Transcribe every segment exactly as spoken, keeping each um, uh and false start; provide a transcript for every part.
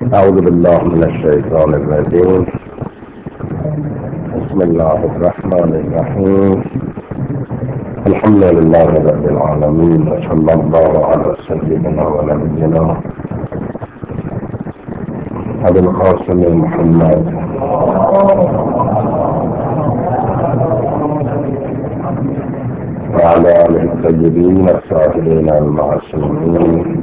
أعوذ بالله من الشيطان الرجيم. بسم الله الرحمن الرحيم. الحمد لله رب العالمين، وصلى الله على سيدنا ونبينا أبي القاسم محمد وعلى آله الطيبين الطاهرين المعصومين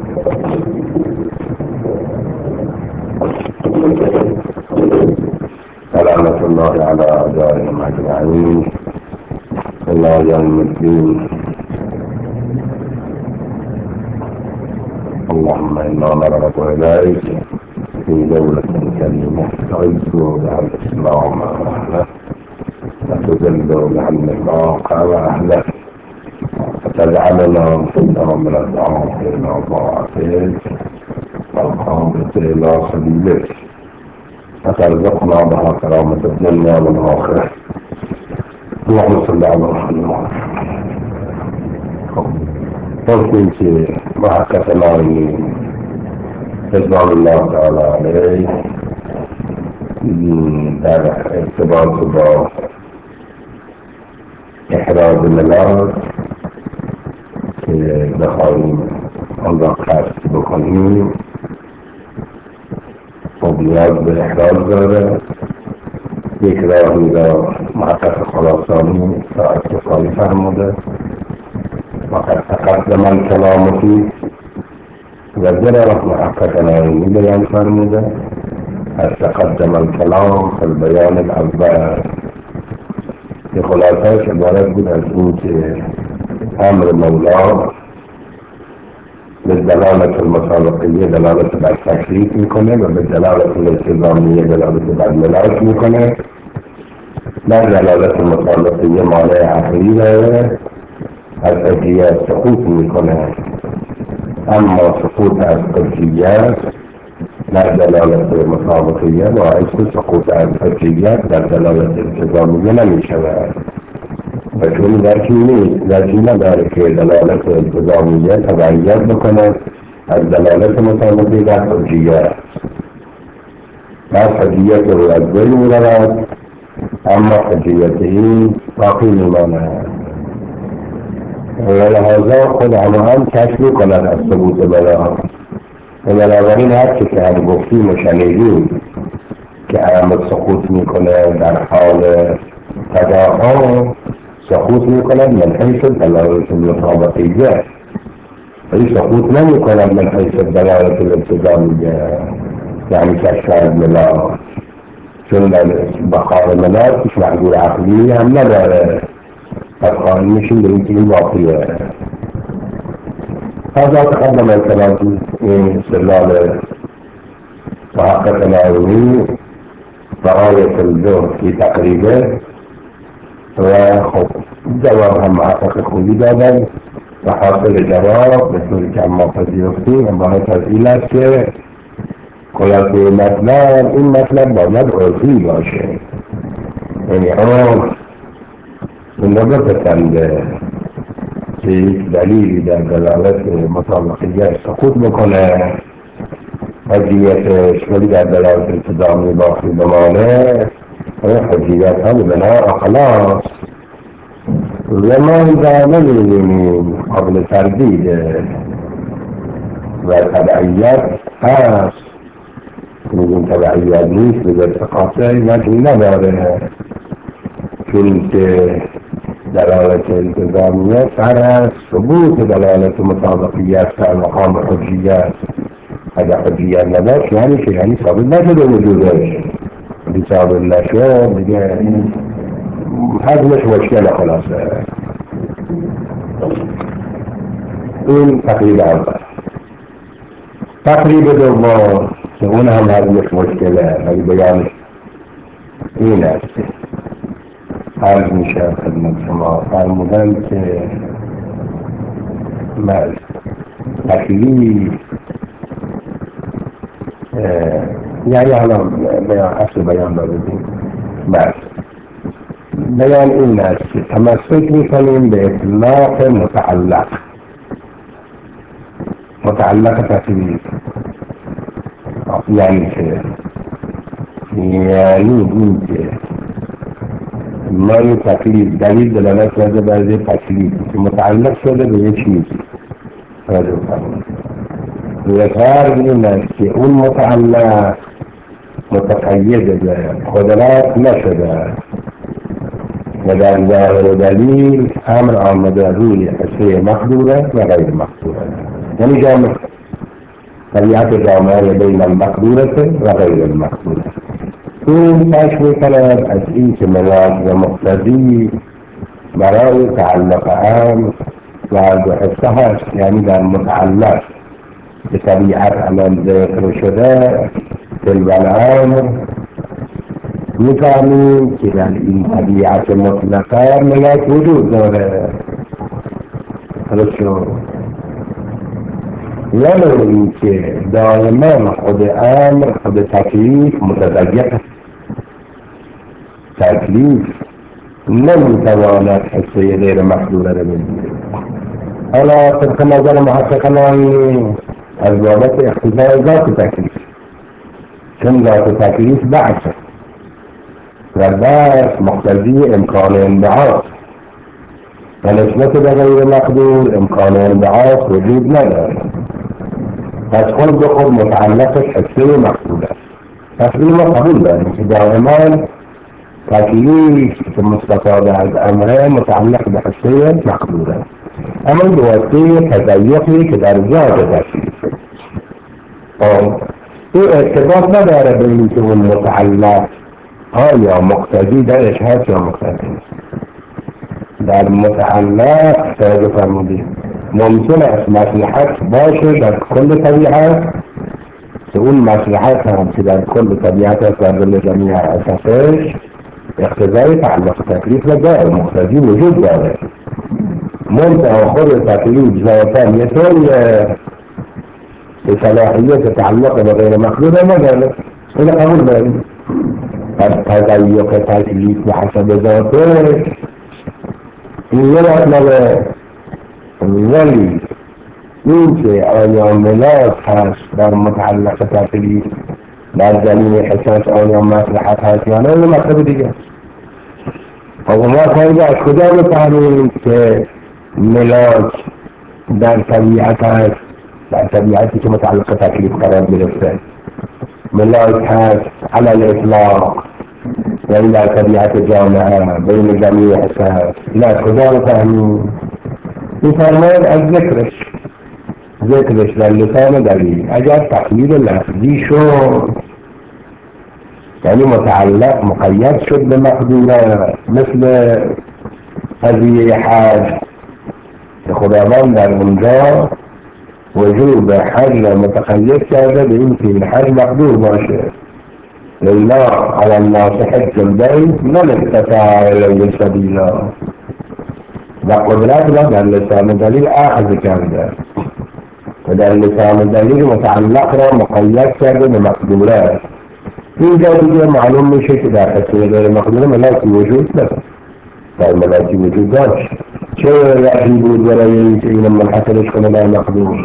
سلامة الله على أعدائهم أجمعين إلى يوم الدين. اللهم إنا نرغب إليك في دولة كريمة تعز بها الإسلام وأهله وتذل بها النفاق وأهله وتجعلنا كلنا من الداعين إلى طاعتك والقامة إلى سبيلك وترزقنا بها كرامة الدنيا والآخرة. اللهم صل على محمد. ممكن في معركة نايمين رضوان الله تعالى عليه در ارتباط با احراز ملاد که بخواهیم آن را قصد بکنیم خب نیاز به احراز داره. یک راهی را محقق خراسانی را اتصالی فرموده وقد تقدم الكلام فيه و زرا محقق نایمی بیان فرموده از تقدم الكلام فی البیان الاول که خلاصه‌اش عبارت بود از این که امر مولا به دلالت المسابقیه دلالت بر تکلیف میکنه و به دلالت الالتزامیه دلالت بر ملاک میکنه. در دلالت المسابقیه مانع عقلی داره، از حجیت سقوط میکنه، اما سقوط از حجیت در دلالت مسابقیه باعث سقوط از حجیت در دلالت التزامیه نمیشود و چون درکی نیست درکی نداره که دلالت التزامیه تبعیت بکنه از دلالت مسابقی در حجیت. در حجیت رو از دل میرود اما حجیت این باقی میماند و لحاظا خود همه هم کشف میکند از ثبوت بلا و بنابراین هر چی که هم گفتیم و شنیدیم که امر سقوط میکنه در حال تداعا سقوط میکند من حیث دلالت المطابقیه ولی سقوط نمیکند من حیث دلالت الالتزامیه یعنی کشف از ملاک، چون بقای ملاک کش محضور عقلی هم نداره پس قائل میشیم به اینکه این واقعیه. هذا تقدم الكلام این استدلال محقق نایمی غایة الجهد فی تقریبه و خب جواب هم محقق خوبی دادن و حاصل جواب به طوری که اما پذیرفتیم عبارت از این است که خلاصه مطلب این مطلب باید عرفی باشه، یعنی اما این رو بپسنده که یک دلیلی در دلالت مطابقیت سقوط بکنه حجیتش ولی در دلالت التزامی باقی بمانه و حجیت ها بنا خلاص و ما اینجا نمیدونیم قابل تردیده و تبعیت هست. میگیم تبعیت نیست به ارتقاطه وجهی نداره چون که دلالت التزامیه سر از ثبوت دلالت مطابقیت در مقام حجیت. اگر حجیت نداشت یعنی که یعنی ثابت نشده وجودش، اگه ثابت نشد دیگه حجمش مشکل خلاصه. این تقریب اول. تقریب دوم که اون هم حجمش مشکله ولی بیانش این است. عرض میشه خدمت شما فرمودن که من تکلیف یعنی حالا بیان اصل بیان را بدیم بس بیان این است که تمسک میکنیم به اطلاق متعلق متعلق تکلیف یعنی که یعنی این که ما یه تکلیف دلیل دلالت کرده بر یه تکلیف که متعلق شده به یه چیز راجع فرمود و فرق این است که اون متعلق متقید به قدرت نشده و در ظاهر دلیل امر آمده روی حصه مقدوره و غیر مقدوره، یعنی جامعه طبیعت جامعه بین المقدوره و غیر المقدوره. این کشف میکند از این که ملاک و مقتضی برای تعلق امر و دو حصه هست، یعنی در متعلق به طبیعت الان ذکر شده دل و الامر میفهمیم که در این طبیعت مطلقه ملاک وجود داره. درست شد؟ ولو این که دائما خود امر خود تکلیف متضیق است. تکلیف نمیتواند حصه غیر مقدوره رو بگیره. حالا طبق نظر محققان از بابت اختزای ذات تکلیف، چون ذات تکلیف بعث و بعث مقتضی امکان انبعاث و نسبت به غیر مقدور امکان انبعاث وجود نداره، پس خود به خود متعلق حصه مقدور است. پس این ما قبول داریم که دائما تکلیف که مستفاده از امره متعلق به حصه مقدور است، اما این دوسته تضیقی که در ذات تکلیف این ارتباط نداره به این که اون متعلق آیا مقتضی درش هست یا مقتضی نیست. در متعلق ساده فرمودیم ممکن است مصلحت باشه در کل طبیعت که اون مصلحت هم که در کل طبیعت است در دل جمعی اساسش اقتضای تعلق تکلیف را داره، مقتضی وجود داره. منتها خود تکلیف ذاتا یه طوری به صلاحیت تعلق به غیر مقدور نداره. این قبول داریم از تضیق تکلیف به حسب ذاته این یه مطلبه، ولی این که آیا ملاک هست در متعلق تکلیف در زمین حساس آیا مصلحت هست یا نه این مطلب دیگه است. اما ما خیلی از کجا بفهمیم که ملاک در طبیعت هست، در طبیعتی که متعلق تکلیف قرار گرفته ملاک هست علی الاطلاق، یعنی در طبیعت جامعه بین جمعی حساس، این از کجا بفهمیم؟ میفرماید از ذکرش ذکرش در لسان دلیل. اگر تقلید لفظی شد یعنی متعلق مقید شد به مقدوره، مثل قضیه حج که خداوند در اونجا وجوب حج را متقید کرده به این که این حج مقدور باشه، لله علی الناس حج البیت من استطاع الیه سبیلا، و قدرت را در لسان دلیل اخذ کرده و در لسان دلیل متعلق را مقید کرده به مقدوره. اینجا دیگه معلوم میشه که در حصه غیر مقدوره ملاکی وجود نداره. در ملاکی وجود داشت چه وجهی بود برای این که این منحصرش کنه در مقدور؟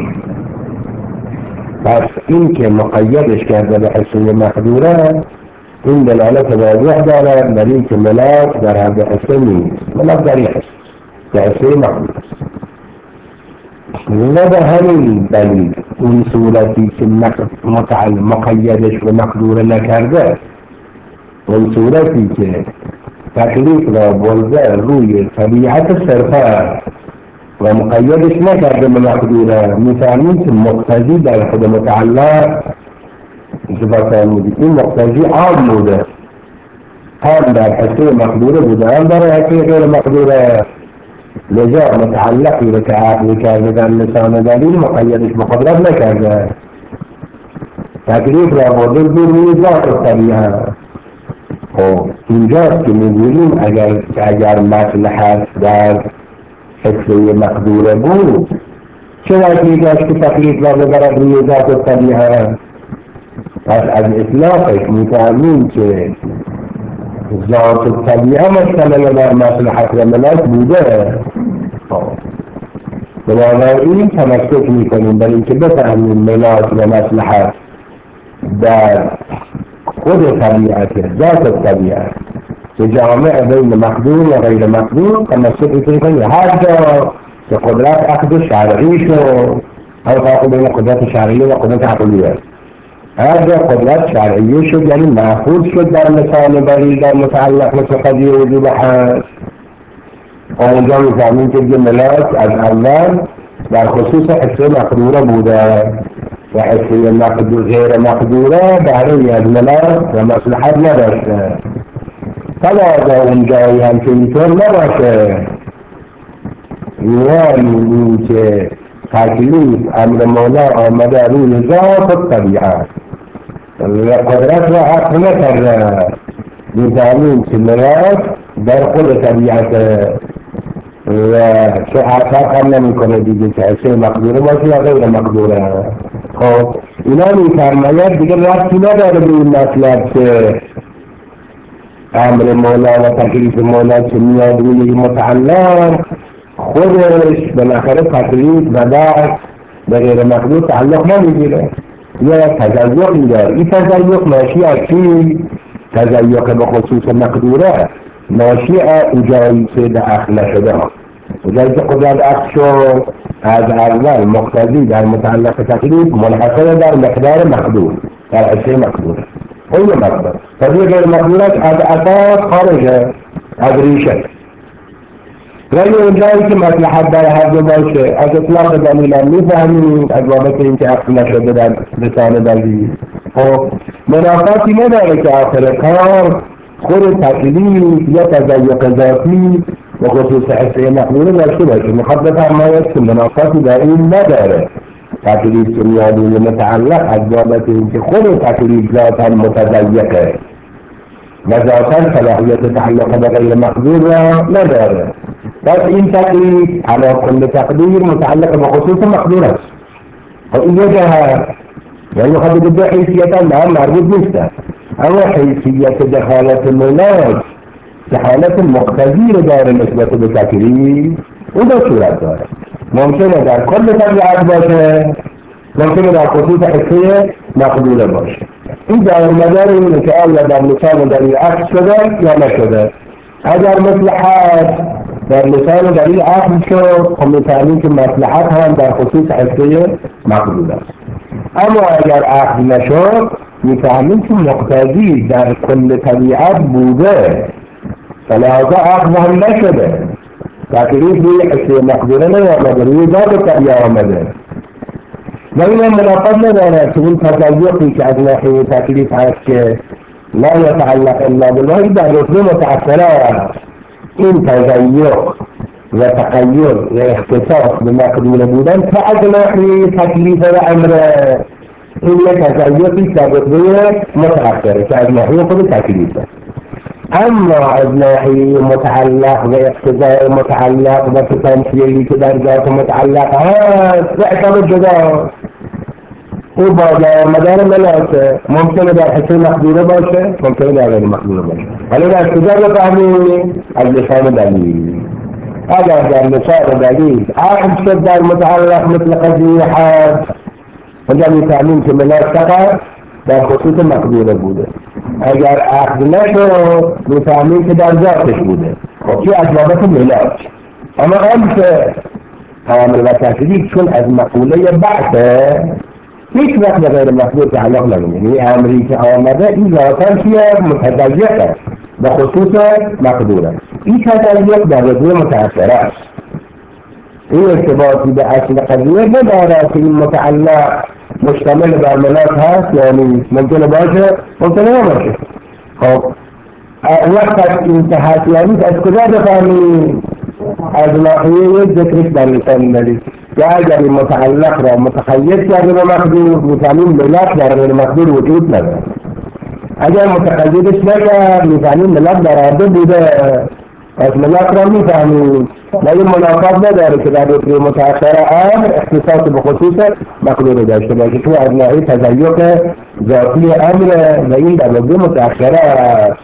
پس این که مقیدش کرده به حصه مقدوره این دلالت واضح داره در این که ملاک در هر حصه نیست، ملاک در این حصه در حصه مقدور است. و به همین دلیل اون صورتی که متعلق مقیدش به مقدور نکرده، اون صورتی که تکلیف را برده روی طبیعت صرفه و مقیدش نکرده به مقدوره، میفهمیم که مقتضی در خود متعلق این مقتضی عام بوده، هم در حصه مقدوره بوده هم در حصه غیر مقدوره، لذا متعلقی رو که عقل کرده در لسان دلیل مقیدش به قدرت نکرده، تکلیف را برده روی ذات طبیعت. خب اینجاست که میگوییم اگر اگر مصلحت در حصه مقدوره بود چه وقتی داشت که تکلیف را ببرد روی ذات طبیعت؟ پس از اطلاقش میفهمیم که ذات طبیعه مشتمل بر مصلحت و ملاک بوده. بنابراین تمسک میکنیم برای اینکه بفهمیم ملاک و مصلحت در خود طبیعت ذات طبیعت که جامع بین مقدور و غیر مقدور تمسک میکنی هر جا که قدرت عقد شرعی شد او فرق بین قدرت شرعی و قدرت عقلیه هر جا قدرت شرعی شد یعنی محفوظ شد در لسان بری در متعلق مثل قضیه وجوب هست اونجا میفهمیم که دیگه ملاک از اول در خصوص حصه مقدوره بوده و حصه مقدور غیر مقدوره برای از ملاک و مصلحت نداشته فلاذا اونجایی هم که اینطور نباشه یعنی این که تکلیف امر مولا آمده روی ذات طبیعت و قدرت و عقل نکرده می‌دانیم که ملاک در خود طبیعت و چه اثر هم نمی کنه دیگه که حصه مقدوره باشه یا غیر مقدوره خب اینا می‌فرماید دیگه ربطی نداره به این مطلب که امر مولا و تکلیف مولا که میاد روی متعلق خودش بالاخره تکلیف و دست به غیر مقدور تعلق نمیگیره یا تضیق میدار این تضیق ناشی از چی؟ تضیق به خصوص مقدوره ناشی از جایی که به عقل نشده ها جایی که قدرت عقل شد از اول مقتضی در متعلق تکلیف منحصر در مقدار مقدور در حصه مقدور این مقدار تضیق غیر مقدورت از اساس خارجه از ریشه ولی اونجایی که مصلحت در هر دو باشه از اطلاق دلیل هم میفهمیم از بابت اینکه عقل نشده در لسان دلیل خب منافاتی نداره که آخر کار خود تکلیف یا تضیق ذاتی و خصوص حصه مقدوره داشته باشه میخواد بفرماید که منافاتی در این نداره تکلیف که میاد روی متعلق از بابت اینکه خود تکلیف ذاتا متضیقه و ذاتا صلاحیت تعلق به غیر مقدور را نداره بس این تکلیف علا کل تقدیر متعلق به خصوص مقدور است و این یه جهت یعنی خواهد دو حیثیت هم هم مربوط نیستن اما حیثیت دخالت ملاک دخالت مقتضی رو داره نسبت به تکلیف اون دو صورت داره ممکنه در کل طبیعت باشه ممکنه در خصوص حصه مقدوره باشه این در مدار اینه که آیا در لسان دلیل عقل شده یا نشده اگر مصلحت در لسان دلیل عقل شد خب می‌فهمیم که مصلحت هم در خصوص حصه مقدور است اما اگر عقل نشد می‌فهمیم که مقتضی در کل طبیعت بوده فلذا عقل هم نشده تکلیف روی حصه مقدوره نیامده روی ذات طبیعت آمده و این هم منافات نداره که این تضیقی که از ناحیه تکلیف هست که لا یتعلق الا بالله در رتبه متأثره است این تضیق و تغییر و اختصاص به مقدور بودن که از ناحیه تکلیف و امر این یک تضیقی در رتبه متأثره که از ناحیه خود تکلیف است اما از ناحیه متعلق و اقتضاء متعلق و تمثیلی که در ذات متعلق هست و اعتبار جدا او با مدار ملاکه ممکنه در حصه مقدوره باشه ممکنه در غیر مقدوره باشه ولی در کجا بفهمیم از لسان دلیل اگر در لسان دلیل عقل شد در متعلق مثل قضیه هست اونجا میفهمیم که ملاک فقط در خصوص مقدوره بوده اگر عقل نشد میفهمیم که در ذاتش بوده خب چی از بابت ملاک اما امشه امر و تکلیف چون از مقوله بحثه هیچ وقت به غیر مقدور تعلق نمید یعنی امری که آمده این ذاتاً چیه متضیقه به خصوص مقدوره این تضیق در رتبه متأثره است این ارتباطی به اصل قضیه نداره که این متعلق مشتمل بر ملاک هست یعنی ممکنه باشه ممکنه نباشه خب وقت از این که هست یعنی از کجا بفهمیم از ناحیه ذکرش در لسان دلیل یا اگر این متعلق را متقید کرده به مقدور میفهمیم ملاک در غیر مقدور وجود نداره اگر متقیدش نکرد میفهمیم ملاک در عرضه بوده از ملاک را میفهمیم و این منافات نداره که در رتبه متأخر امر اختصاص به خصوص مقدور داشته باشه تو از ناحیه تضیق ذاتی امر و این در رتبه متأخر است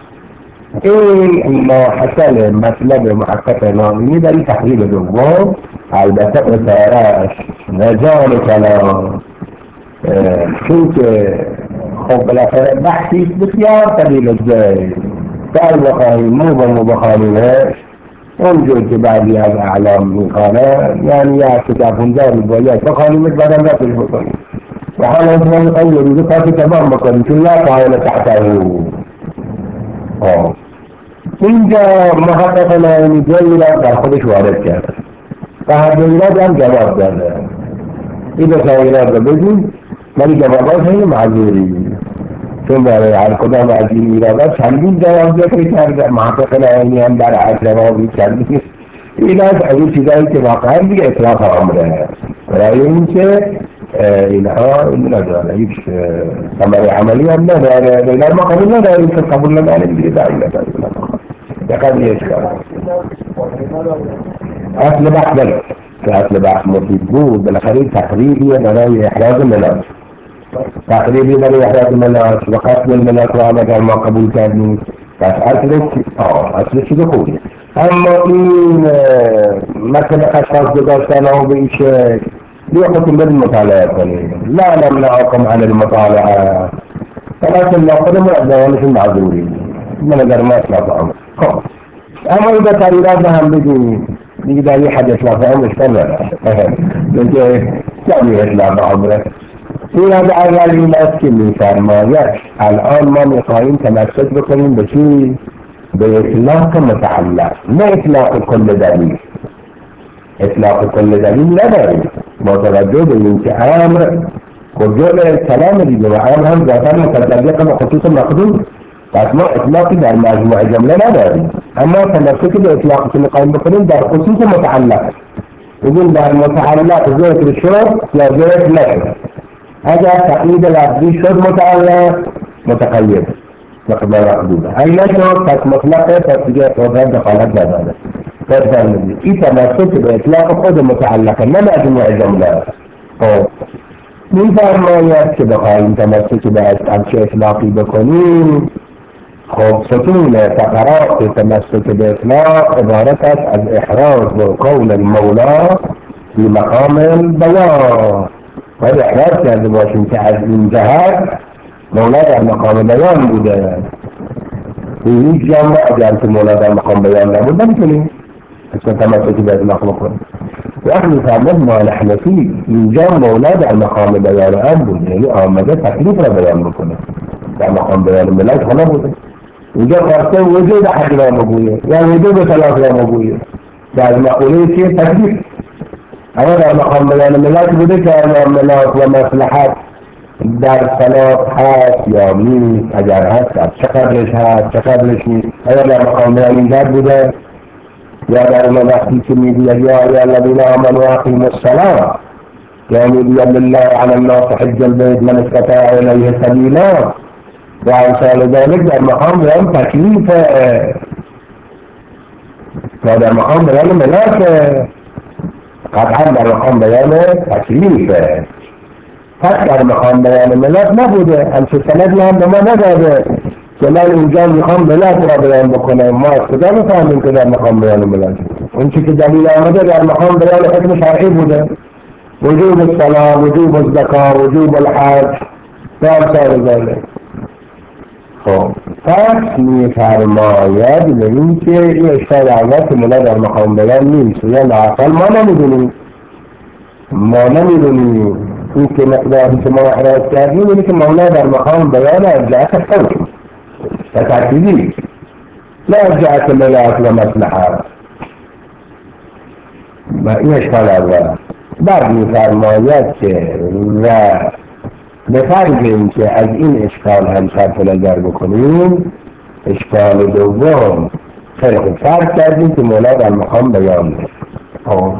این حسن مطلب محقق نامی در این تحریب دوم البته اثارش نجان کلام چون که خب بالاخره بحثی بسیار قلیل الجای در بخاری مو با مو بخاریش اونجور که بعضی از اعلام میخوانه یعنی یا کتاب اونجا رو باید بخانیمش بعدم رفتش بکنیم و حالا انتظار میخوایم یه روزه کارت تمام بکنیم چون لا قائل تحته. اینجا محقق نایمی جایی را در خودش وارد کرده و هر دو ایراد هم جواب داده. این دو تا ایراد رو بگیم ولی جوابات خیلی معذوری چون برای هر کدام از این ایرادات چندین جواب ذکر کرده. محقق نایمی هم در هر جوابی چندین ایراد از این چیزایی که واقعا دیگه اطلاق عمره برای این که اینها این نداره هیچ ثمره عملی هم نداره دیگر ما قبول نداریم که قبول نداریم دیگه داری نداریم دقیقا یه اشکال اصل بحث بله که اصل بحث مفید بود بالاخره تقریبیه برای احراز ملاک تقریبی برای احراز ملاک و قصد الملاک رو هم اگر ما قبول کردیم بس اصلش آه اصلش چیز خوبیه. اما این مثل اشخاص گذاشتن ها به این شکل بیا خودتون بریم مطالعه کنیم لا نمنعكم عن المطالعه فلكن لا خودمون از دوانشون معذوریم من اگر ما اطلاق عمر. خب اما این بطریرات به هم بگیم دیگه در یه حد اطلاق عمر اشکال نداره دیگه جمعی اطلاق عمره. این از اول این است که میفرماید الان ما میخواهیم تمسک بکنیم به چی؟ به اطلاق متعلق نه اطلاق کل دلیل. اطلاق کل دلیل نداریم با توجه به این که امر کجا کلام دیگه و امر هم ذاتا متعلق به خصوص مقدور پس ما اطلاقی در مجموع جمله نداریم اما تمسک به اطلاقی که میخواهیم بکنیم در خصوص متعلق بگیم در متعلق ذکر شد یا ذکر نشد. اگر تقیید لفظی شد متعلق متقید مقدار مقدوره اگر نشد پس مطلقه پس دیگه قدرت دخالت نداره. فرزندی این تمسک به اطلاق خود متعلقه نه مجموع جمله. خب میفرماید که بخواهیم تمسک به همچه اطلاقی بکنیم خب ستون فقرات تمسک به اطلاق عبارت است از احراز و قول المولا في مقام البیان باید احراز کرده باشیم که از این جهت مولا در مقام بیان بوده. هیچ جمع اگر که مولا در مقام بیان نبود نمیتونیم اصلا تمسکی به اطلاق بکنیم. وقت میفرمد مال حنفی اینجا مولا در مقام بیان هم بود یعنی آمده تکلیف را بیان بکنه در مقام بیان ملک ها نبوده. اینجا خواسته وجود حق را مگویه یا وجود طلاق را مگویه در مقوله که تکلیف اما در مقام بیان ملک بوده که ملک و مصلحت در صلاح هست یا نیست اگر هست از چه قدرش هست چه قدرش نیست اگر در مقام بیان اینجا بوده یا در اون وقتی که میگوید یا یا الذین آمنوا اقیموا الصلاة یعنی بیا لله علی الناس حج البیت من استطاع الیه سبیلا و امثال ذلک در مقام بیان تکلیف و در مقام بیان ملاک قطعا در مقام بیان تکلیف پس در مقام بیان ملاک نبوده همچه سندی هم به ما نداده که من اینجا میخوام ملاک را بیان بکنم ما از کجا میفهمیم که در مقام بیان ملاک اون چی که دلیل آمده در مقام بیان حکم شرعی بوده وجوب الصلاة وجوب الزکاة وجوب الحج و امثال ذلک. خب پس میفرماید به این که این اشکال اول که مولا در مقام بیان نیست یا لااقل ما نمیدونیم ما نمیدونیم این که مقداری که ما احراز کردیم اینه که مولا در مقام بیان از جهت حکم و ترتیبی لا از جهت ملاک و مصلحت و این اشکال اول. بعد میفرماید که و به فرض این که از این اشکال هم صرف نظر بکنیم اشکال دوم خیلی خوب فرض کردیم که مولا در مقام بیان نیست.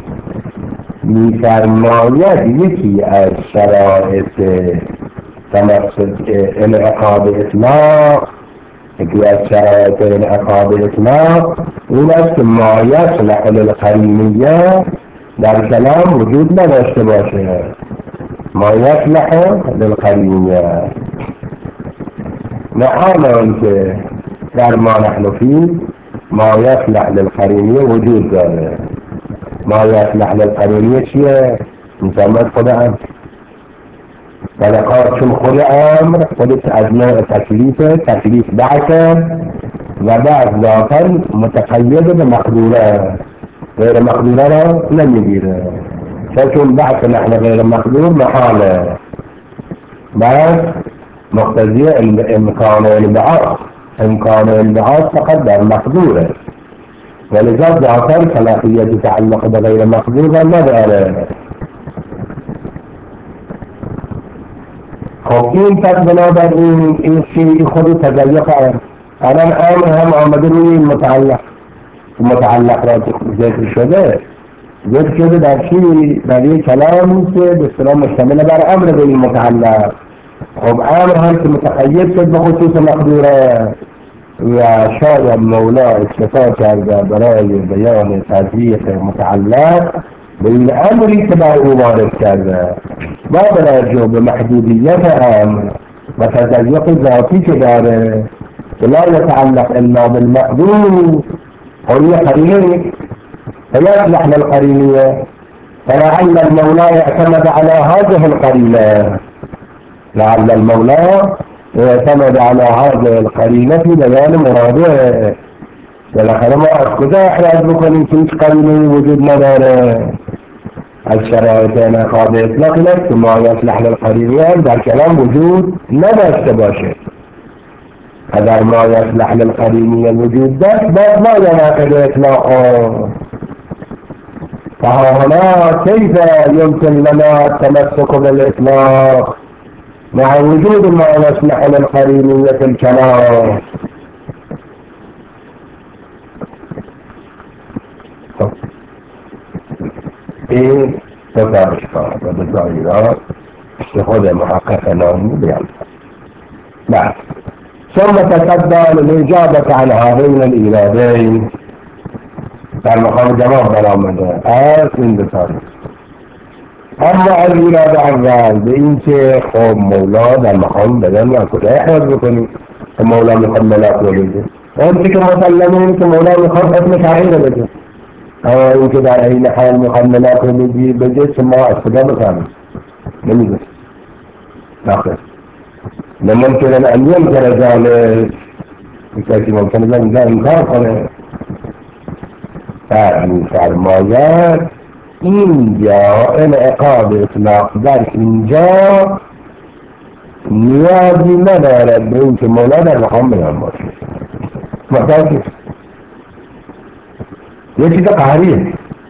میفرماید یکی از شرایط تمسک انعقاد اطلاق یکی از شرایط انعقاد اطلاق این است که ما یصلح للقرینیه در کلام وجود نداشته باشه. ما یصلح للقرینیه نه آنان که در ما نحن فی ما یصلح للقرینیه وجود داره. ما یصلح للقرینیه چیه؟ میفرماید خدا هم ولقد چون خود امر خودش از نوع تکلیف تکلیف بعثه و بعد ذاتا متقید به مقدوره، غیر مقدوره را نمیگیره، چون بعث نحن غیر مقدور محاله، بس مقتضی امکان البعاث، امکان البعاث فقط در مقدوره، ولذا ذاتا صلاحیت تعلق به غیر مقدور را نداره. خب این پس بنابراین این چی خود تضیق هم الان امر هم آمده روی متعلق، متعلق را ذکر شده، ذکر شده در چی؟ در یک کلامی که به اصطلاح مشتمل بر امر به این متعلق. خب امر هم که متقید شد به خصوص مقدوره و شاید مولا اکتفا کرده برای بیان تضییق متعلق به این امری که بر او وارد کرده، با توجه به محدودیت امر و تضیق ذاتی که داره که لا يتعلق الا بالمقدور، هي قرينه فيصلح للقرينية، فلعل المولى يعتمد على هذه القرينة، لعل المولى يعتمد على هذه القرينة في بيان مراده. ولكن ما أسكت أحيانا بكل كيش قرينة وجود نداره الشرائط أنا قاضي إطلاق لك ثم يصلح للقرينية در كلام وجود نداشته باشه. اگر ما يصلح للقرينية الوجود ده بس ما يناقض إطلاقه. فها هنا كيف يمكن لنا التمسك بالإطلاق مع وجود ما يصلح للقرينية الكلام؟ این ستارشها و بزایرات خود محقق نامی بیان. بعد ثم تصدى للإجابة عن هذين الإيرادين در مقام جواب برآمده از این بساری. اما الإيراد اول به این که خب مولا در مقام بدن و کجا احراز بکنی که مولا میخواد ملاک رو بگه، اون که مسلمه این که مولا میخواد حکم شرعی رو بگه، اما این که در این حال میخواد ملاک رو بگی بگه که ما از کجا بفهمیم نمیگه نخیر. ممکن ان ينكر ذلك بكثير ممكن ان انكار کنه. فعلی فرماید اینجا انعقاد اطلاق در اینجا نیازی ندارد به این که مولا در مقام بیان باشه. محتاج یه چیز قهریه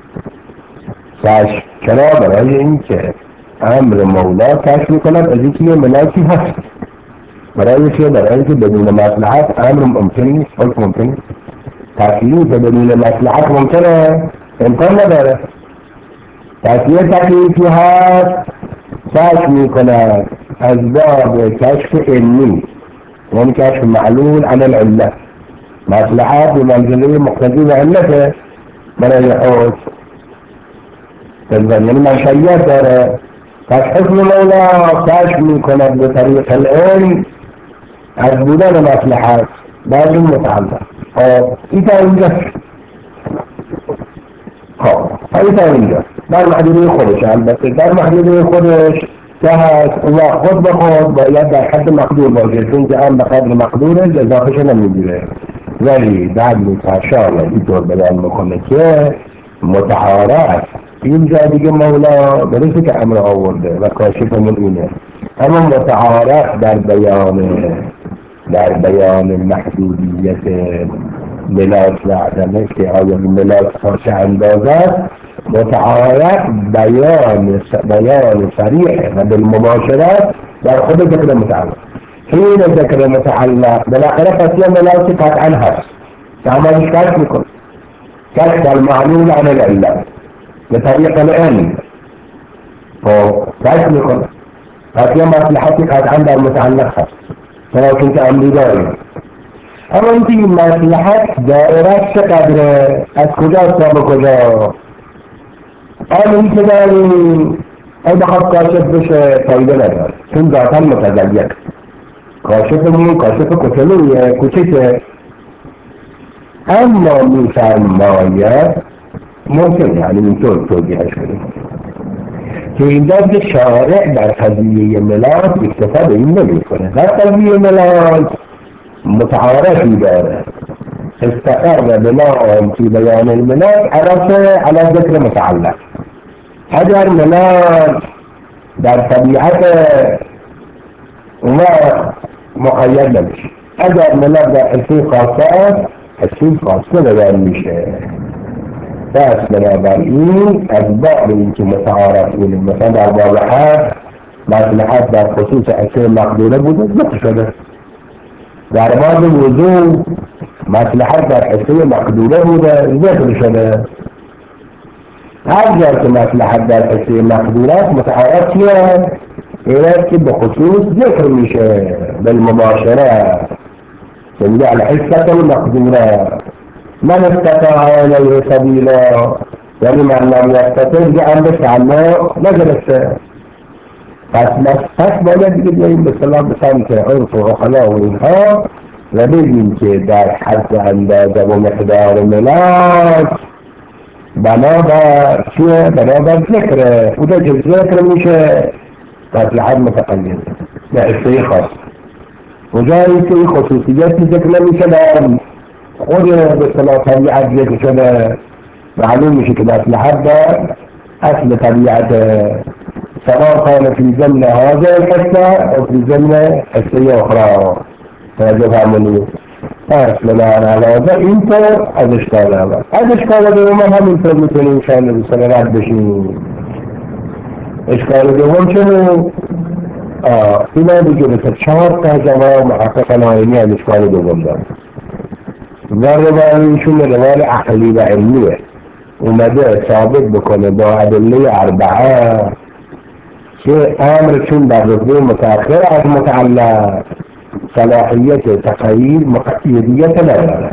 چرا؟ برای این که امر مولا کشف میکند از اینکه یه ملاکی هست، برای چه؟ برای اینکه بدون مصلحت امر ممکن نیست، حکم ممکن نیست، تکلیف بدون مصلحت ممکنه؟ امکان نداره. تکلیف تکلیفی هست کشف میکند از باب کشف علمی، یعنی کشف معلول عن العلت، مصلحت به منزله مقتضی و علته برای حکم، یعنی منشأیت داره. پس حکم مولا کشف میکند به طریق العلم از بودن مصلحت بعد این متعلق. خب این تا اینجا، خب این تا اینجا در محدوده خودش، البته در محدوده خودش که هست و خود به خود باید در حد مقدور باشه، چون که هم به قدر مقدورش اضافهش نمیگیره، ولی بعد میترشان اینطور بیان میکنه که متعارف اینجا دیگه مولا درسته که امر آورده و کاشفمون اینه، اما متعارف در بیان در بیان محدودیت ملاک و عدمه که آیا ملاک خاصه اندازه، متعارف بیان بیان صریح و بالمباشرت در خود ذکر متعلق. حین ذکر متعلق بالاخره فصیه ملاک قطعا هست که عمالش کشف میکن، کشف المعلول عن العلت به طریق العلم خب کشف میکن، فصیه مصلحتی قطعا در متعلق هست ولكن که امری داریم. اما اینکه این مصلحت دائرت چقدره، از کجا تا به کجا، امری که داریم اگه بخواد کاشف بشه فایده نداره، چون ذاتا متضیق کاشفمون کاشف کتلویه کوچکه. اما میفرماید ممکن یعنی اینطور توضیحش کنیم که این دست شارع در قضیه ملاک اکتفا به این نمی کنه. در قضیه ملاک متعارفی داره، استقر بناء في بيان الملاك عرفه على ذكر متعلق. اگر ملاك در طبیعت ما مقید نمیشه، اگر ملاك در حسی خاصه حسی خاصه بیان میشه. پس بنابراین از بعد اینکه متعارف بودیم، مثلا در باب حد مصلحت در خصوص حسی مقدوره بوده ذکر شده، در باب وضوع مصلحت در حسی مقدوره بوده ذکر شده. هر جا که مصلحت در حسی مقدوره متعارف چیه؟ اینه که به خصوص ذکر میشه بالمباشره، که میگه الحسة المقدوره من استطاع الیه سبیلا، یعنی من لم یستطع دیگه امر تعلق نگرفته. پس پس باید دیگه بیاییم به صلاح به سمت عرف و اخلاق و اینها و بگیم که در حد اندازه و مقدار ملاک بنابر چیه؟ بنابر ذکره. او که ذکر میشه مصلحت متقید به حصه خاص. اونجایی که این خصوصیتی ذکر نمیشه در خود به صلاح طبیعت ذکر شده، معلوم میشه که مصلحت در اصل طبیعت سواء كان في ضمن هذا الحصة أو في ضمن حصة أخرى. هذا فهمني أصل على هذا أنت أدشكال هذا أدشكال دوما هم أنت مثل إن شاء الله بسنوات بشين إشكال دوما شنو؟ آه فيما بيجي بس شهر كهجماعة محققة نوعينية الإشكال دوما ده ضربا شو روال عقلي وعلمية ومدى ثابت بكونه با أدلة أربعة که امر چون در رتبه متأخر از متعلق صلاحیت تقیید مقیدیت نداره،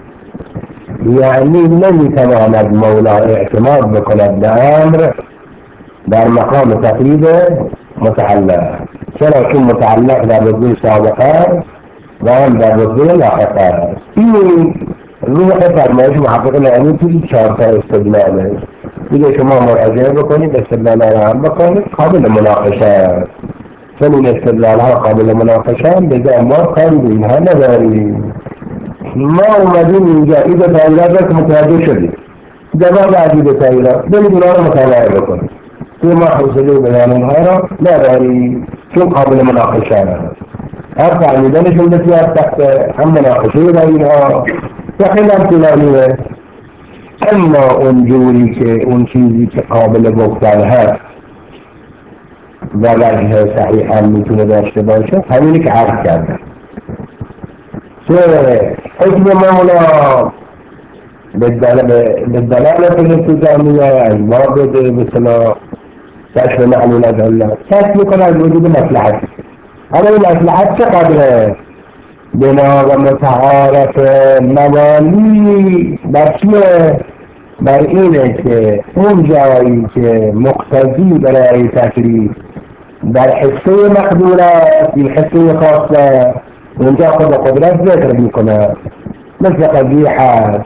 یعنی نمیتواند مولا اعتماد بکند به امر در مقام تقیید متعلق، چرا چون متعلق در رتبه سابقه و هم در رتبه لاحقه است. این روح فرمایش محقق العلمی توی چهار تا استدلاله دیگه شما مراجعه بکنید، استدلال را هم بکنید، قابل مناقشه است. چون این استدلال ها قابل مناقشه هم بگه ما کاری به اینها نداریم. ما اومدیم اینجا این دو تایرات را که متوجه شدیم، جواب عدید تایرات برید اونا را مطالعه بکنید. توی ما حوصله بیان اونها را نداریم چون قابل مناقشه است. هم فهمیدنشون بسیار سخته، هم مناقشه با اینها و خیلی هم طولانیه. اما اون جوری که اون چیزی که قابل گفتن هست و وجه صحیح هم میتونه داشته باشه همینی که عرض کردن که حکم مولا به دلالت الالتزامیه از باب مثلا کشف معلول از الله کشف میکنه از وجود مصلحت. اما این مصلحت چقدره؟ بنا و متعارف موالی بر چیه؟ بر اینه که اون جایی که مقتضی برای تکلیف در حصه مقدور است، این حصه خاصه اونجا خود قدرت ذکر میکنه مثل قضیه حد،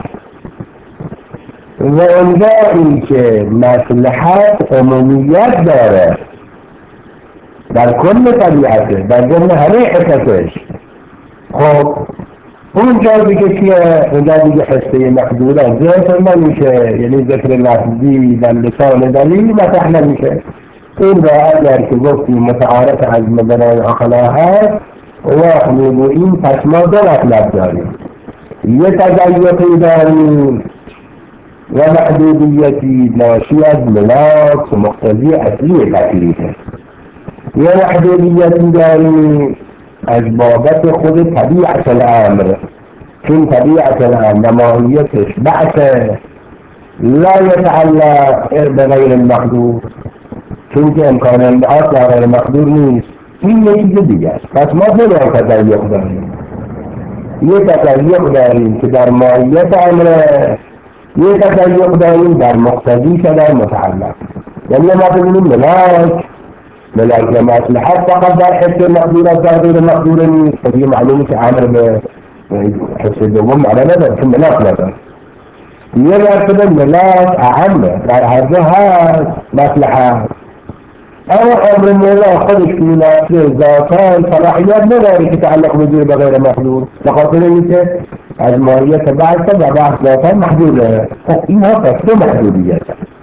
و اونجا این که مصلحت عمومیت داره در کل طبیعته در ضمن همه حصتش. خب اونجا دیگه چیه؟ اونجا دیگه حصه مقدوره ذکر نمیشه، یعنی ذکر لفظی در لسان دلیل مطرح نمیشه. این را اگر که گفتیم متعارف از مبنای عقلا هست و میگوییم پس ما دو مطلب داریم، یه تضیقی داریم و محدودیتی ناشی از ملاک و مقتضی اصلی تکلیفه. یه محدودیتی داریم از بابت خود طبیعت الامر، چون طبیعت الامر و ماهیتش بعث لا يتعلق بغیر المقدور، چون که امکان انبعاث در غیر مقدور نیست. این یه چیز دیگه است. پس ما دو نوع تضیق داریم، یه تضیق داریم که در ماهیت امره، یه تضیق داریم در مقتضی شده متعلق. یعنی ما ببینیم ملاک ملاک مصلحت فقط در حصه مقدور است در غیر مقدور نیست. خب یه معلومه که امر به حصه دوم معنا نداره چون ملاک نداره. یه مرتبه ملاک اعمه در هر جا هست مصلحت، اما امر مولا خودش که نفسه ذاتان صلاحیت نداره که تعلق بگیره به غیر مخلوق، بخاطر اینکه از ماهیت بحث و بحث ذاتان محدوده. خب این ها پس محدودیت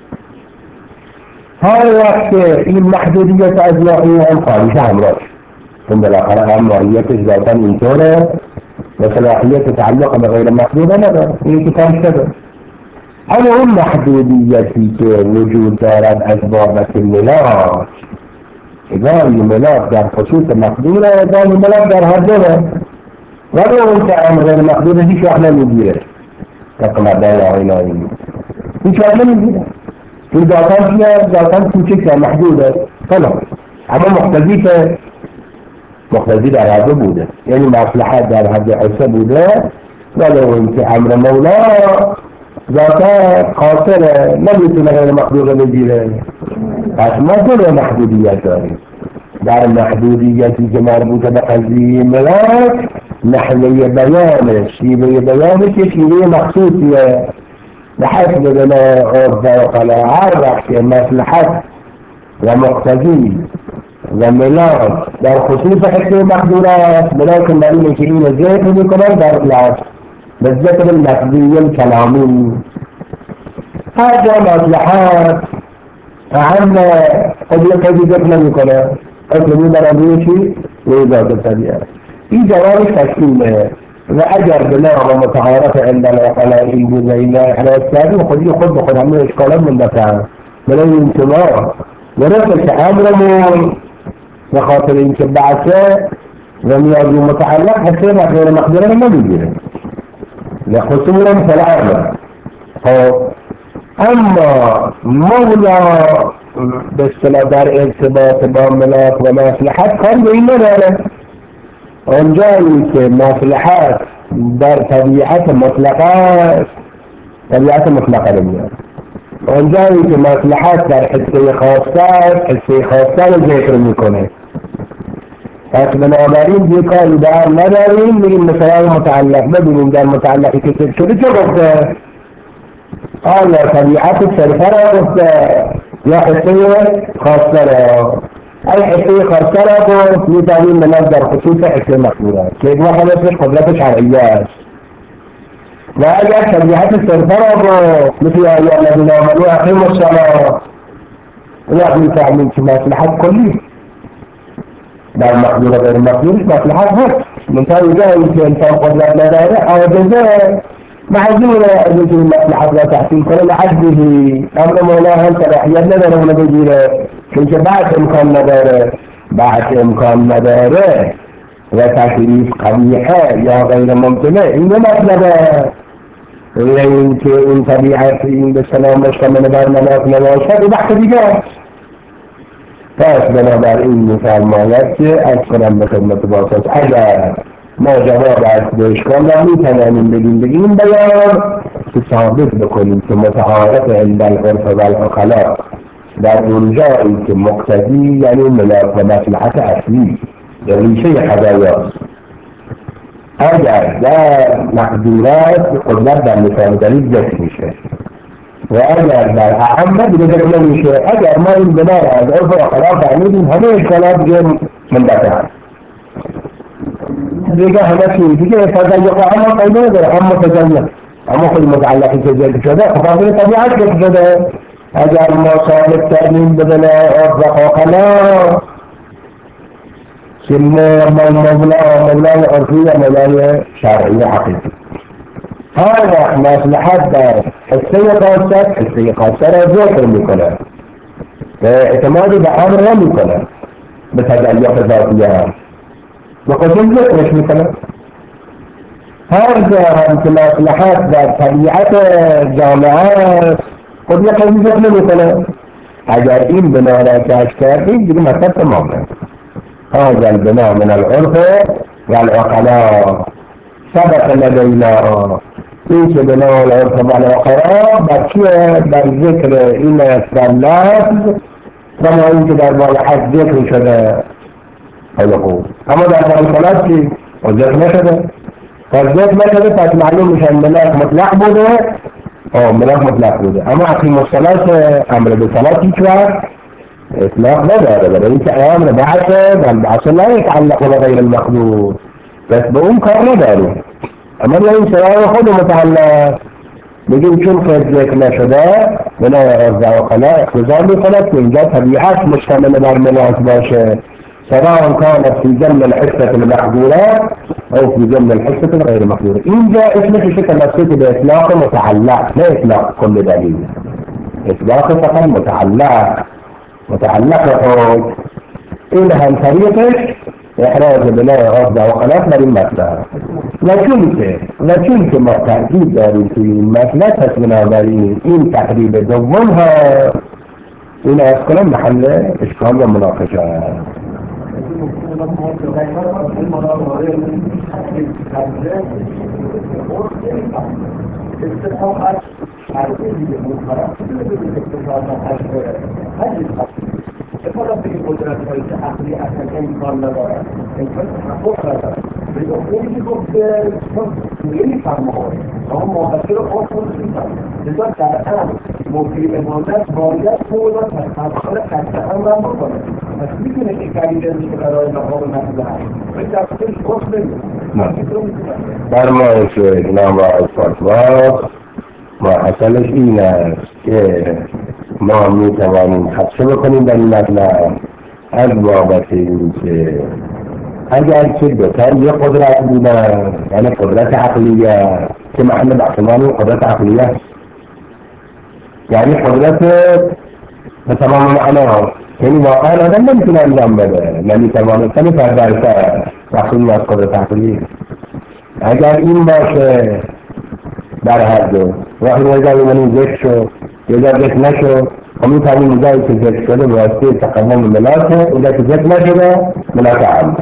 هر وقت این محدودیت از ناحیه هم خارج همراهش، چون بالاخره هم ماهیتش ذاتان اینطوره و صلاحیت تعلق به غیر مخلوق نداره، این که کم شده. اما اون محدودیتی که وجود دارد از بابت ملاک، گاهی ملاک در خصوص مقدوره، گاهی ملاک در حده، ولی اون که امر غیر مقدوره هیچ وقت نمیگیره تقلبه یا اینایی هیچ وقت نمیگیره. این ذاتان چیه؟ ذاتان کوچکه محدوده خلاص، اما مقتضی که مقتضی در حده بوده، یعنی مصلحت در حد حسه بوده، ولی اون که امر مولا ذاتا خاطره نمیتونه غیر مقدوره بگیره. پس ما دو محدودیت داریم. در محدودیتی که مربوطه به قضیه ملاک، نحوه بیانش، شیوه بیانش که شیوه مخصوصیه به حسب بنا عرف و قلا. هر وقت مصلحت و مقتضی و ملاک در خصوص حسه مقدوره است، ملاک معلومه که این ذکر میکنن در لفظ بالذكر اللفظي الكلامي. هذا مصلحات أهم قد يقضي ذكرنا بكنا أصل من ربيشي وإذا تتبع في جواب تشكيله وأجر بناء ومتعارف عندنا وقلائل بزينا على السابق وقد يخد بخد عمله إشكالا من دفعه من الانتظار ونفس أمره وخاطر انتباعته ومياضي متعلق حسنا غير مقدرة ما بيجيه لخصورا فالعامة. اما مولا باصطلاح در ارتباط با ملاک و مصلحت کار به این نداره. اونجایی که مصلحت در طبیعت مطلقه است، طبیعت مطلقه نمیاد. اونجایی که مصلحت در حسه خاصه است، حسه خاصه رو ذکر میکنه. پس بنابراین یه کاری در نداریم، میگیم مثلا متعلق ببینیم در متعلقی که ذکر شده چه گفته؟ آیا طبیعت صرفه را گفته یا حسه خاصه را؟ ای حسه خاصه را گفت میتوانیم بنابراین در خصوص حسه مقدوره که یک وقتش قدرت شرعیه است. و اگر طبیعت صرفه را گفت مثل یا الذین آمنوا اقیموا الصلاة، یا میفهمیم که مصلحت کلی در مقدور غیر مقدورش مصلحت هست. منطقه جایی که انسان قدرت نداره عاجزه معذوره از اینکه این مصلحت را تحصیل کنه لعجزه. امر مولا هم صلاحیت نداره اونو بگیره چون که بعد امکان نداره، بعد امکان نداره و تکلیف قبیحه یا غیر ممکنه. این دو مطلبه، این که این طبیعت این به سلام مشتمل بر ملاک نباشد و بحث دیگه است. پس بنابراین میفرماید که از کنم به خدمت باسط اگر ما جواب از به اشکال را میتوانیم بگیم به این بیان که ثابت بکنیم که متعارف عند العرف و العقلا در اونجایی که مقتضی یعنی ملاک و مصلحت اصلی در ریشه قضایاست، اگر در مقدورات قدرت در مثال دلیل ذکر میشه و اگر در اعمه دیگه ذکر نمیشه. اگر ما این بنا را از عرف و عقلا فهمیدیم همه اشکالات دیگه منبطه هست دیگه همه چیز دیگه تضیق اما قیده نداره. اما تضیق اما خود متعلقی که ذکر شده خفاظر طبیعت ذکر شده. اگر ما ثابت کردیم به بنا عرف و عقلا که مولا مولای عرفی و مولای شرعی حقیقی، هر وقت مصلحت در حسه خاصت حسه خاصه را ذکر میکنه و اعتماد به امر را میکنه به تجلیات ذاتیه هم و خودم ذکرش میکنه. هر جا هم که مصلحت در طبیعت جامعه است خود یک قضی ذکر نمیکنه. اگر این بنا را کشف کردیم دیگه مطلب تمامه. هذا البناء من العرف والعقلاء سبق لدينا. این که بناء العرف والعقلاء بچیه در ذکر این است در لفظ کما این که در مالحت ذکر شده. حالا خوب اما در مالحت که ذکر نشده پس ذکر نشده پس معلوم میشن ملاک مطلق بوده. آه ملاک مطلق بوده اما اقیم الصلاة امر به صلاة هیچ وقت اطلاق نداره، برای اینکه امر بعثه و البعث لا يتعلق بغیر المخلوق، بس به اون کار نداریم. اما به این سرای خود متعلق بگیم چون خود ذکر نشده بنای ارزا و خلا اقتضا میکند که اینجا طبیعت مشتمل بر ملاک باشه، سواء كانت في ضمن الحصة المحظورة او في ضمن الحصة الغير محظورة. اینجا اسمش تمسك باطلاق متعلق، لا اطلاق كل دليل، اطلاق فقط متعلق متعلق حكم. این هم طریقش احراز بنای ارزا و خلا بر این مطلب. لكن که لكن که ما تحدید داریم توی این مطلب، پس بنابراین این تحریب دوم ها این از کنم محل اشکال و مناقشه است. چطور به این قدرت هایی که عقلی اصلا امکان ندارد، امکان تحقق ندارد. به اونی که گفته چون نمیفرماید اما معاصر آن خود میفرماید، لذا در موضوع عبادت باید خود را تحقق قطعا را بکنه. پس میتونه که کلیده میشه برای مقام مطلب ولی در خودش گفت نمید فرمایش جناب استاد ما اصلش این است که ما میتوانیم حدثه بکنیم در این مطلب از بابت این که اگر که دوتر یه قدرت بودن، یعنی قدرت عقلیه که محل بحثمان قدرت عقلیه، یعنی قدرت به تمام معنا، یعنی واقعا آدم نمیتونه انجام بده، نمیتوانستن پردرسه مخصوص از قدرت عقلیه. اگر این باشه در هر دو وقتی نگاه منی ذکر شد یه جا ذکر نشد و میتونیم جایی که ذکر شده واسطه تقدم ملاکه، اونجا که ذکر نشده ملاکه عمل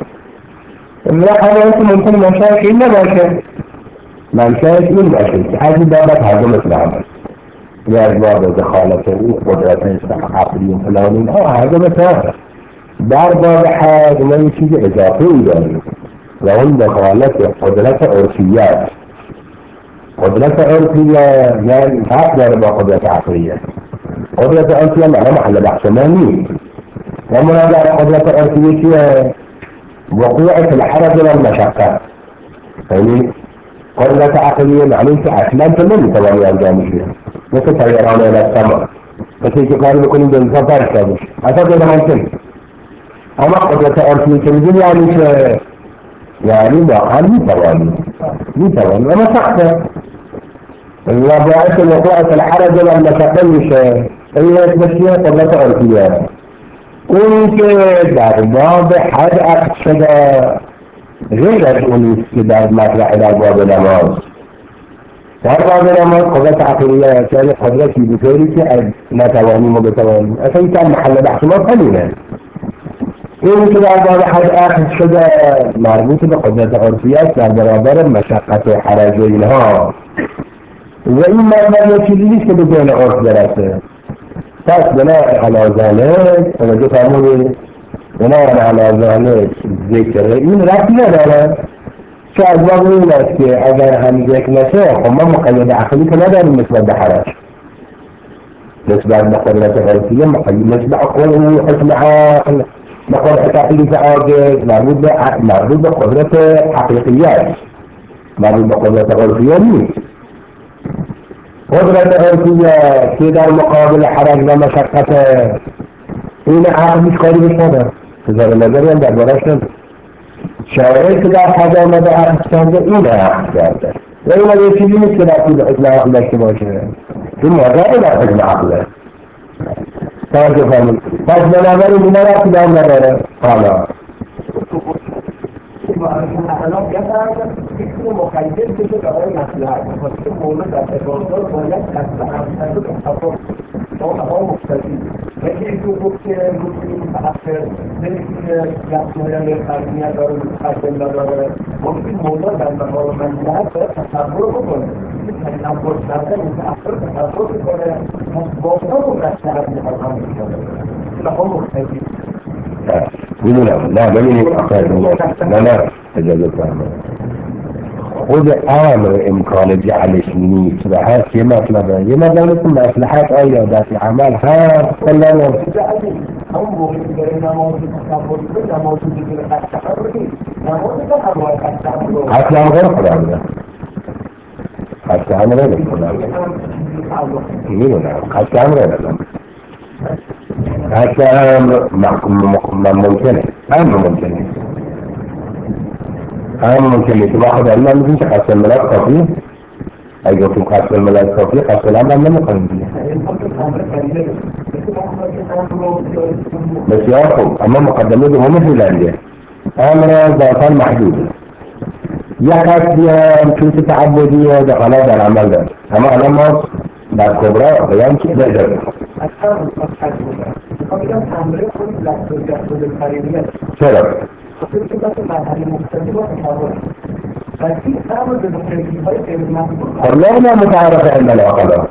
و حالا ممکن منشأش این نباشه، منشأش این باشه که از این بابت هر دو مثل عمل، یا از باب دخالت او قدرت عقلی و فلان اینها هر دو مثل عمل. در باب حد ما یه چیز اضافه ای داریم و اون دخالت قدرت عرفیه است. قدرت عرفیه یعنی فرق داره با قدرت عقلیه. قدرت عرفیه معنی محل بحث ما نیست و مناظر قدرت عرفیه چیه؟ وقوع في الحرج والمشقة. یعنی قدرت عقلیه معنی که اصلا تو نمیتوانی انجام شید، مثل طیران الى السما، مثل که کاری بکنیم به انسان فرشته باشه اصلا غیر ممکن. اما قدرت عرفیه که میگیم یعنی که یعنی واقعا میتوانی میتوانی اما سخته و باعث الوقوع في الحرج والمشقة میشه. این اسمش قدرت عرفیه. اونی که در باب حد عقد شده غیر از اونیست که در مطرح در باب نماز. در باب نماز قدرت عقلیه است، یعنی قدرتی بطوری که از نتوانیم و بتوانیم. اصلا این که محل بحث ما همینه. اونی که در باب حد عقد شده مربوط به قدرت عرفیه است در برابر مشقت و حرج و اینها و این مطلب چیزی نیست که به بین عرف برسه. پس بنای علی ذلک توجه فرمودید، بنای علی ذلک ذکر این ربطی نداره چه از باب این است که اگر هم ذکر نشه خب ما مقید عقلی که نداریم نسبت به حرج، نسبت به قدرت عرفیه مقید نسبت قول حکم عقل بقدرت عقلی عاجز مربوط به مربوط به قدرت حقیقیه است، مربوط به قدرت عرفیه نیست. قدرت عرفیه که در مقابل حرج و مشقت این عقل هیچ کاری بهش نداره، اظهار نظری هم در بارش نداره. شاعر که در حد آمده عقل کرده این عقل کرده و این هم یه چیزی نیست که در طول حکم عقل داشته باشه، این مادر در حکم عقله. توجه فرمود. پس بنابراین این رفتی در نداره. حالا الان بفرمایید که مقید بشه برای مصلحت، واسه مورد در اداره باید قطعا کرده به تفاوت شما مختلفی. یکی تو گفت که مسلم تأثیر نمیتونه یقیناً قرنیت داره متقدم نداره، ممکن مورد در مقام مصلحت باید تصور بکنه. تصور کرده متأثر تصور بکنه، پس با اون مصلحت میخوام میکنه. شما مختلفی. میدونم نه ببینید آخر نه نه اجازه فرمایید خود امر امکان جعلش نیست و هست یه مطلبه، یه مطلبه که مصلحت آیا در عمل هست ولا نه. همون موقعی که داره نماز تصور کنه نماز بدون قصد تحرک نیست نماز که همراه قصد تحرک قصد امره خدا بوده قصد امره بوده خدا بوده میدونم قصد امره بوده قصد امر ممکنه امر ممکنه امر ممکنه که واحد علم میدونی که قصد الملاد کافیه اگه گفتیم قصد الملاد کافیه قصد الامر هم نمیکنیم دیگه بسیار خوب اما مقدمه دومه هلنده امر ذاتا محدود یک قصدی چون که تعبدی دخلا در عمل دارد اما الان ما در کبرا بیان که بهتر چرا؟ قلنا متعارف عند العقلاء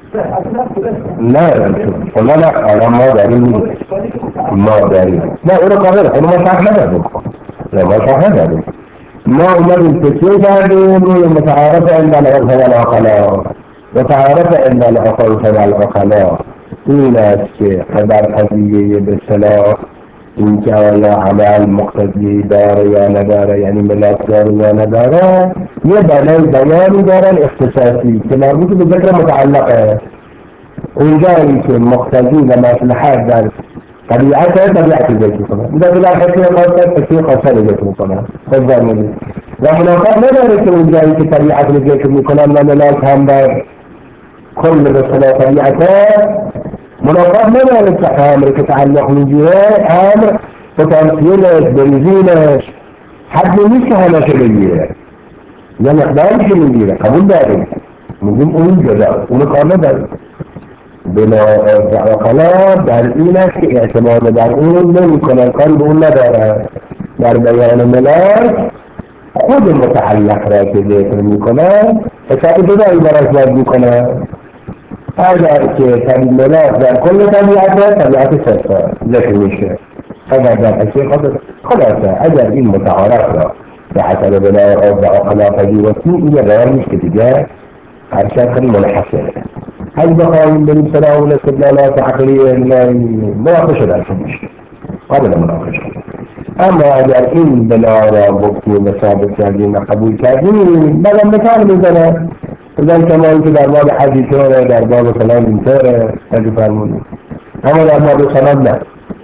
لا قلنا لا انا ما دارين ما دارين لا انا قادر انا ما صح ندارم لا ما صح ندارم ما اومدیم تکیه کردیم روی متعارف عند العقلاء متعارف عند العقلاء این است که خبر قضیه به اصطلاح این که آیا عمل مقتضی داره یا نداره یعنی ملاک داره یا نداره یه بنای بیانی دارن اختصاصی که مربوط به ذکر متعلقه اونجایی که مقتضی و مصلحت در طبیعت طبیعت ذکر کنه اذا بلا حسی خاصه حسی خاصه ذکر کنه خود زمانی و منافق نداره که اونجایی که طبیعت ذکر میکنن و ملاک هم در کل به اصطلاح طبیعته منافق نداره که امر که تعلق میگیره امر پتانسیلش بنزینش حد نیست که همشه بگیره یا مقدارش میگیره قبول داریم میگیم اون جدا اونو کار نداریم بلا عقلا در این است که اعتماد در اون نمی کنن کار به اون نداره در بیان ملاک خود متعلق را که ذکر میکنن حساب جدایی براش باید میکنن اگر که ملاک در کل طبیعت طبیعت صفر ذکر میشه اگر در حسی خود خلاصه اگر این متعارف را به حسب بنای عرف و عقلا پذیرفتی این غیر نیست که دیگه هر شخص خیلی منحصره هل بخواهیم بریم سراغ الاستدلالات عقلیه مناقشه درشون میشه قابل مناقشه اما اگر این بنا را گفتیم و ثابت کردیم و قبول کردیم بعد مثال میزنه بزن کما اینکه در باب حجی طوره در باب فلان اینطوره حجی فرمونی اما در باب سند نه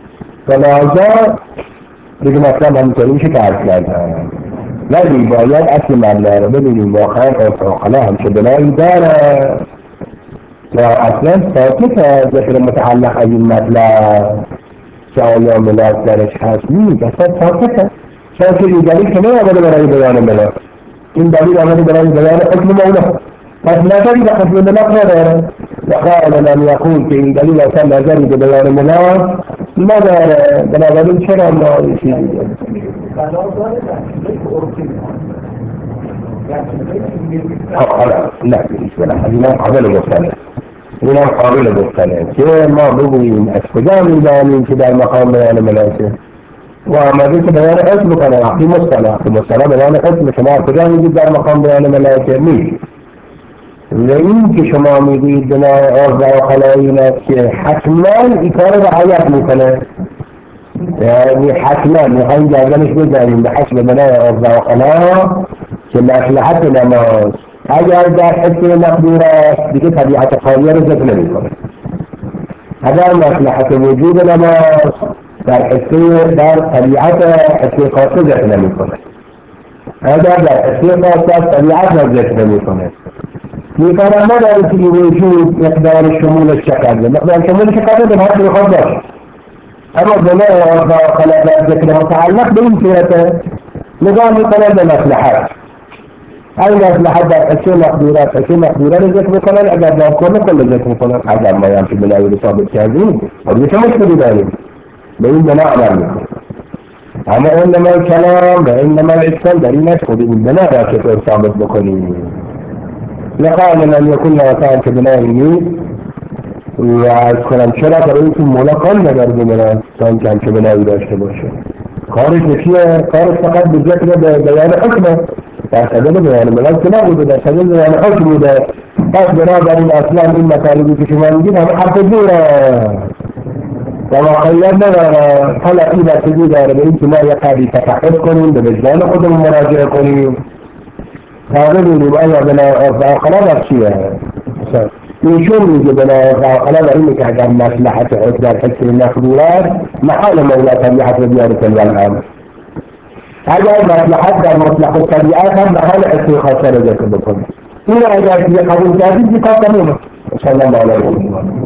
فلازا دیگه مثلا همینطوری میشه که عرض کردن ولی باید اصل مبنی رو ببینیم واقعا عقلا همچه بنایی داره و اصلا ساکت ذکر متعلق از این مطلب که آیا ملاک درش هست نیست اصلا ساکت چون که این دلیل که نه آمده برای بیان ملاک این دلیل آمده برای بیان حکم مولا پس نظری به حکم ملاک نداره وقال من یقول که این دلیل اصلا نظری به بیان ملاک نداره بنابراین چرا ما این چیزی داریم حالا نه این هم قابل گفتنه این هم قابل گفتنه که ما بگوییم از کجا میدانیم که در مقام بیان ملاکه و آمده که بیان حکم بکنه وقتی مصطلح وقتی مصطلح بیان حکم شما کجا میگید در مقام بیان ملاکه نیست و این که شما میگید بنای عرف و عقلا این است که حتما این کار رعایت میکنه یعنی حتما میخوایم گردنش بزنیم به حسب بنای عرف و عقلا که مصلحت نماز اگر در حسی مقدور است دیگه طبیعت خالیه رو ذکر نمی کنه اگر مصلحت وجود نماز در حسی در طبیعت حسی خاصه ذکر نمی کنه اگر در حسی خاصه طبیعت را ذکر نمی کنه میکنه نداره که وجود مقدار شمولش چقدره مقدار شمولش چقدره به حد میخواد باشه اما بنای عرف و عقلا در ذکر متعلق به این صورته نگاه میکنه به مصلحت این مصلحت در حسی مقدورات حسی مقدوره رو ذکر میکنن اگر در کل کل ذکر میکنن اگر ما هم که بنایی رو ثابت کردیم و دیگه چه مشکلی داریم به این بنا عمل میکنیم اما انما کلام و انما الاحسان در این است خود این بنا را چطور ثابت بکنیم لقال من یکون نواتان که بنایی نیست و از کنم چرا برای اینکه مولا کار نداره بمونه تا اینکه هم که بنایی داشته باشه کارش چیه؟ کارش فقط به ذکر بیان حکمه در صدد بیان ملاک که نبوده در صدد بیان حکم بوده پس بنابراین اصلا این مطالبی که شما میگید همه حرف دوره و واقعیت نداره، طلقی بستگی داره به این که ما یک قدری تفقد کنیم، به وجدان خودمون مراجعه کنیم تا ببینیم آیا بنا داخله چیه. ایشون میگه بنا داخله و اینه که اگر مصلحت خود در حکم مقدورات محال مولا طبیعت رو بیاره کن والآن. اگر مصلحت در مطلق الطبیعت هم محال حکم خاصه رو ذکر بکنه. این اگر که قبول کردید که تا تمومه. صلی الله علیه و سلم.